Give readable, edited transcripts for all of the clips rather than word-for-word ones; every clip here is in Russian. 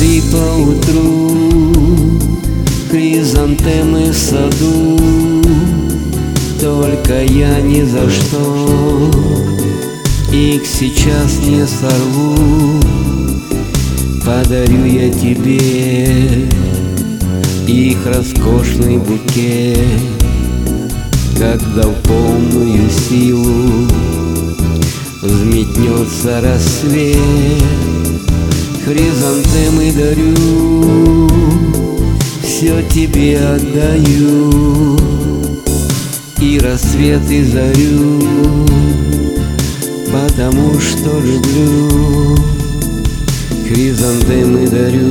Цветы поутру, хризантемы в саду, только я ни за что их сейчас не сорву. Подарю я тебе их роскошный букет, когда в полную силу взметнется рассвет. Хризантемы дарю, все тебе отдаю, и рассвет, и зарю, потому что люблю. Хризантемы дарю,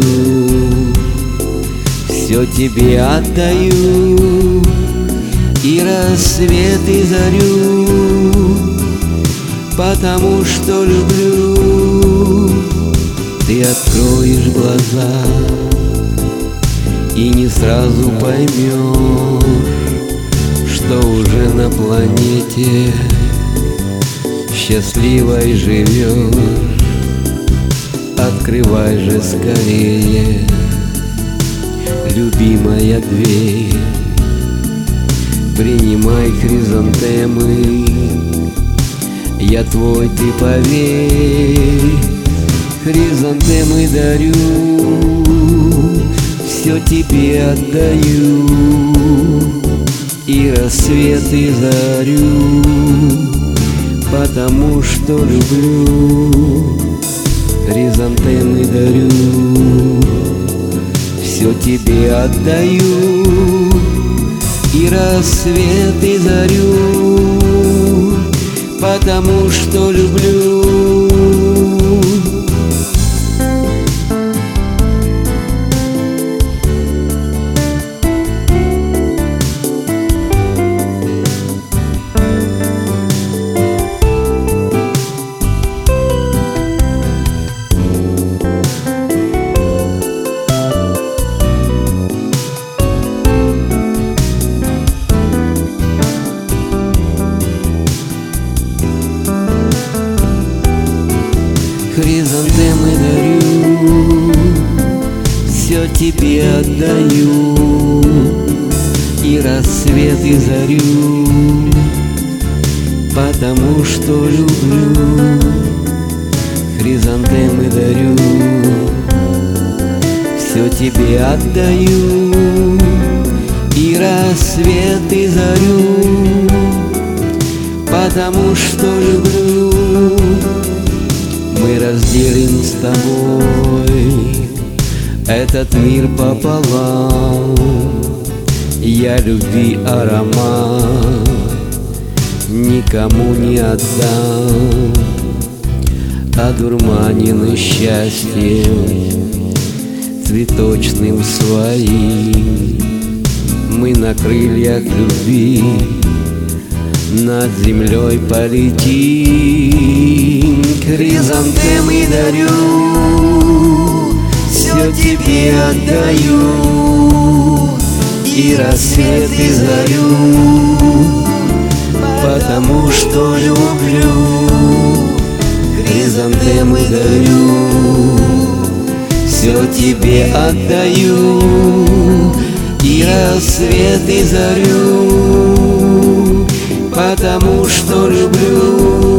все тебе отдаю, и рассвет, и зарю, потому что люблю. Ты откроешь глаза и не сразу поймешь, что уже на планете счастливой живешь. Открывай же скорее, любимая, дверь. Принимай хризантемы, я твой, ты поверь. Хризантемы дарю, все тебе отдаю, и рассвет, и зарю, потому что люблю. Хризантемы дарю, все тебе отдаю, и рассвет, и зарю, потому что люблю. Хризантемы дарю, все тебе отдаю, и рассвет, и зарю, потому что люблю. Хризантемы дарю, все тебе отдаю, и рассвет, и зарю, потому что люблю. Мы разделим с тобой этот мир пополам. Я любви аромат никому не отдам, одурманенный счастьем цветочным своим. Мы на крыльях любви над землей полетим. Хризантемы дарю, все тебе отдаю, и рассвет, и зарю, потому что люблю. Хризантемы дарю, все тебе отдаю, и рассвет, и зарю, потому что люблю.